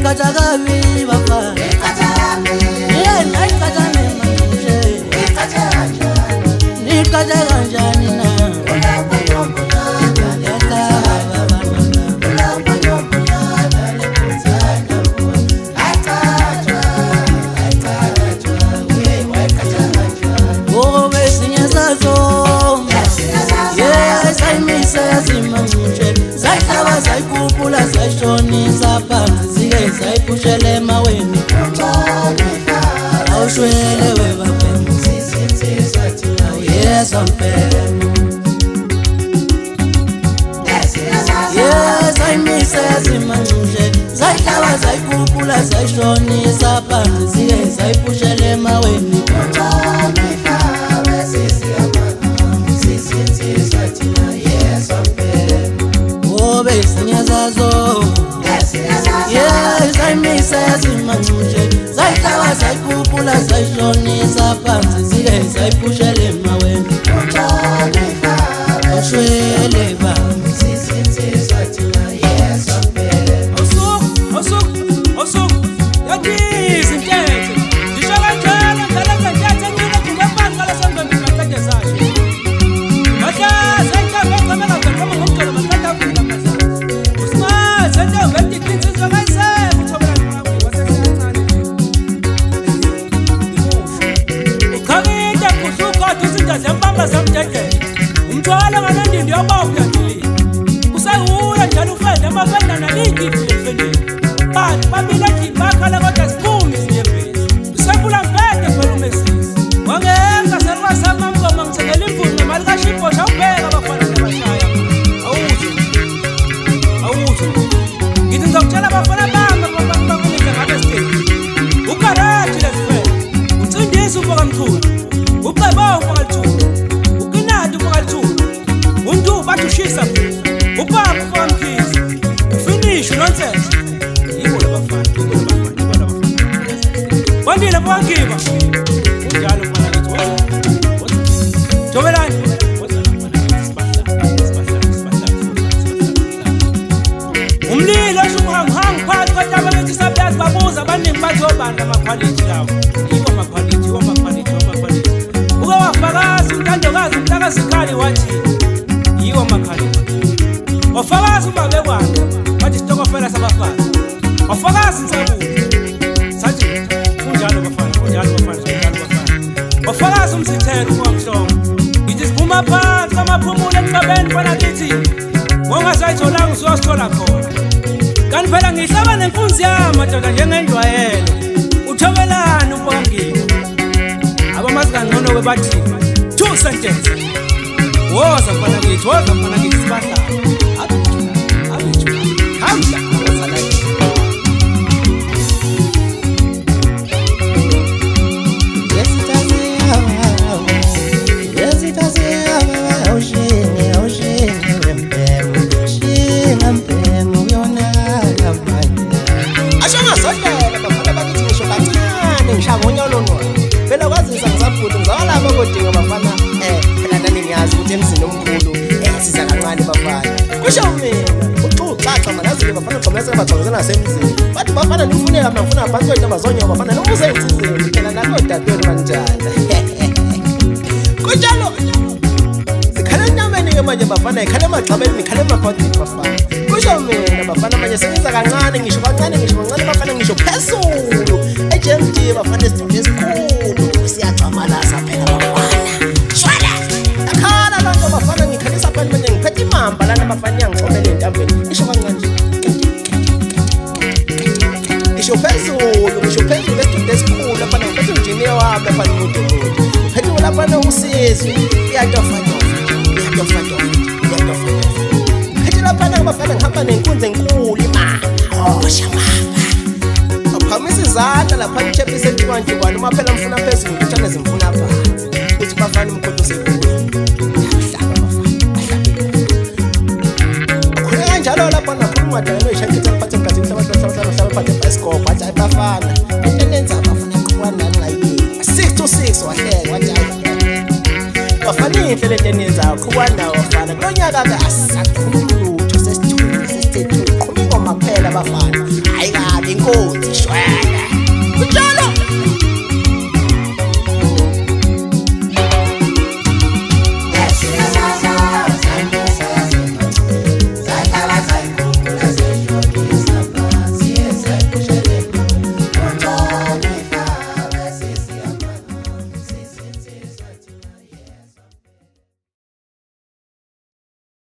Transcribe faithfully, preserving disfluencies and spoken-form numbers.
Nikata gabi bafana Nikata gabi Yeah, nikata nemanje Nikata ganjani Nikata ganjani na Ulamba nyomuna Yata baba Ulamba nyomuna Nalipuzana bu Aitajwa Aitajwa Uye waikata ganjani Oh, besinya zazo Yeah, saimisa yazimanje Zaitaba zaikupula zaishoni zaphansi zike zaipushele maweni awushwele webafemu sisinsizwa thina uyeza mpemu Yeah, saimisa yazimanje Zaitaba zaikupula zaishoni zaphansi zike zaipushele maweni Besinya zazo Yeah, zaimisa yazimanje Zaitaba zaikupula zaishoni zaphansi zike zaipushele maweni Oshwele ba sisinsizwa thina yeza mpele Osuku, osuku, osuku Yakizi ntethe Ngisho kanjalo ngale ntethe ngine kumephansi ngale sangombi ngathathe zayo Mata zayika ngombe ngakho ngomgcelo mathatha kula masa Usma zende vethi kinzizwa ngayise kuthobela ngakho wasesencane Ukhangita kuhluka izinto zempamba zamjeke Umthwala nganandindi yoba uyadili Usayuya njalo ufende amafenda nalingi ifendeni But babila khibakhala kodwa siphumi sinyembezi Usepula mpete phela umesisi Wangenza serwa sama mngoma ngithekela imfundo nemali kaShipho shawubheka abafana nabashaya Awuzwe Awuzwe Ngithi ngizokutshela abafana bami bakunika ngabe stage Ukarathi lesifela Ucindisa ufoka mkhulu Uceba ufoka lithulu Ukinadi ufoka lithulu Untu bathi ushisa Upapa ufoka mkhizi Ufinish nonsense Yibo labafana Yibo labafana Yibo labafana Wandile pwangiba Unjalo mfana ngithi Jobelani Umlilo shumuhanguhangu phakathi kwataba bethi sabyazi babuza abaningi bathi obanda amakhwalithi lawo Yibo amakhwalithi, yibo amakhwalithi, yibo amakhwalithi Uke wafakazi untandokazi umntakazikhali wathi Yibo amakhwalithi Wafakazi umbabekwane wathi sitokofela sabafana Wafakazi nsabuzi Sathi kunjalo bafana, kunjalo bafana, kunjalo bafana Wafakazi umsithelo umwamhlongo Ngithi siphuma phansi amaphumulo emhlabeni fana kithi Ngongasayitholanga usuyosithola khona Kanti phela ngihlaba nemfunzi yami madoda njengendwayelo Uthobelani umpangile Abamazi kangcono kwebathi Two sentence Woza mfana ngithi, woza mfana ngithi sibahla Abithula, abithula Hamla, abazala Yes, it has Yes, it has Oshini, oshini wempemu Shinga mpemu yona lamanya Ashonga sotela bafana bakithi ngisho kancane ngishangonya olonwa Phela kwazisa ngisafunda ngizawala bakodinga bafana eh phela nani ngiyazi ukuthi emzini omkhulu eh siza kancane bafana kusho mina uxuxaxa manazi bafana xomlese baxokozana nasemzini bathi bafana nifuneka mina ngifuna abantu kodwa bazonye bafana nokuze insizeni phela nalo dadweni kanjani kunjalo sikhala enyameni ke manje bafana ikhala emagxabeni nikhala emaphakathi bafana kusho mina bafana manje sengiza kancane ngisho kancane ngisho kancane bafana ngisho phezulu eJ M D bafana isifundo esikhulu siyagcamalasa phela bafana shwala akhala lonke bafana ngikhalisa abantu manje ngiphethe imamba lana bafana yangixomela entambeni ngisho kancane ngisho phezulu ngisho phezulu esifundo esikhulu bafana ngiphethe engineer wami bafana umuntu umuntu ngiphethe lapha usizwe iyatofa iyatofa iyatofa ngiphethe lapha bafana ngihamba nenkunzi enkulu imama oh shamama Aphamisa izandla lapha ichepisa entwanje kwani uma phela mfuna phezulu ngithane zimfuna phansi uthi bafana umkhotho sekhulu yahlaba bafana akhona kanjalo lapha nakhuluma dalo ishakhetha phathe ngathi mhlaba mhlaba mhlaba phathe bicycle bathi ayibafana into nenza abafana qhubana nani ngayini six to six wahleka wathi bafana inhle lento enenza qhubana nawo bafana kulonyaka ke